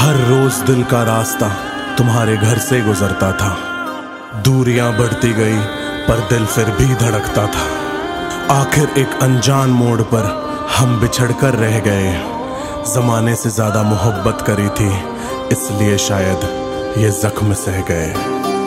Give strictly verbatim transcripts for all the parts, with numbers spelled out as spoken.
हर रोज दिल का रास्ता तुम्हारे घर से गुजरता था। दूरियां बढ़ती गई पर दिल फिर भी धड़कता था। आखिर एक अनजान मोड़ पर हम बिछड़कर रह गए। जमाने से ज्यादा मोहब्बत करी थी, इसलिए शायद ये जख्म सह गए।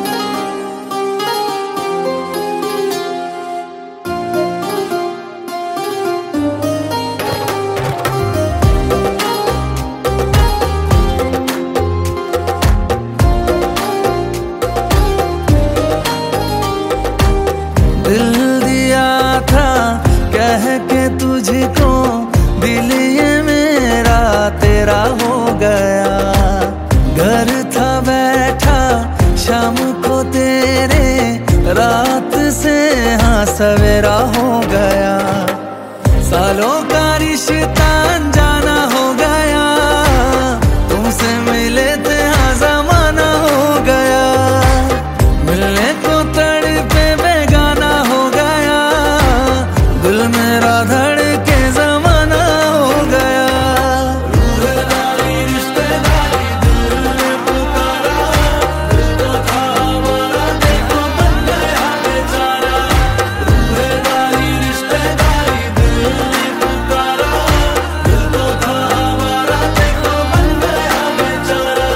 दिल दिया था कह के तुझको, दिल ये मेरा तेरा हो गया। घर था बैठा शाम को तेरे, रात से हाँ सवेरा हो गया। सालों का रिश्ता अनजाना हो गया, तुमसे मिले थे हाँ जमाना हो गया। मिलने को तड़पे बेगाना हो गया, दिल मेरा धड़के जमाना हो गया। रूहदारी रिश्तेदारी दिल ने पुकारा, दिल तो था हमारा देखो बन गया बेचारा। रूहदारी रिश्तेदारी दिल ने पुकारा, दिल तो था हमारा देखो बन गया बेचारा।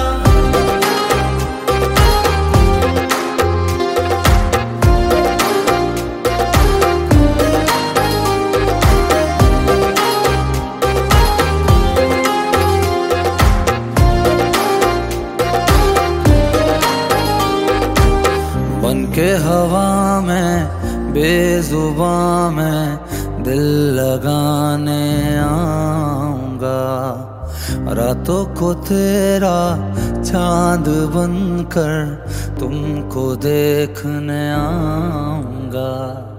बन के हवा में बेजुबां में दिल लगाने आऊंगा। रातों को तेरा चांद बनकर तुमको देखने आऊंगा।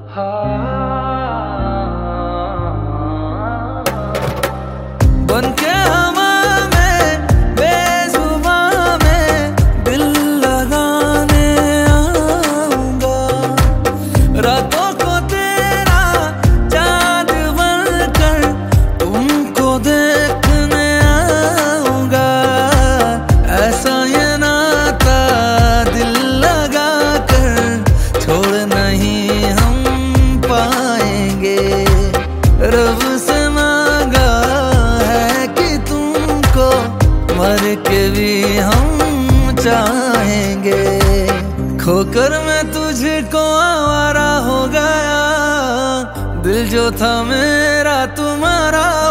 बन के हवा में बेजुबां में दिल लगाने आऊंगा। रातों को तेरा चांद बनकर तुमको देखने आऊंगा। ऐसा ये नाता दिल लगा कर छोड़ नहीं हम पाएंगे। रब से मांगा है कि तुमको मर के भी हम चाहेंगे। खोकर मैं तुझको आवारा हो गया, दिल जो था मेरा तुम्हारा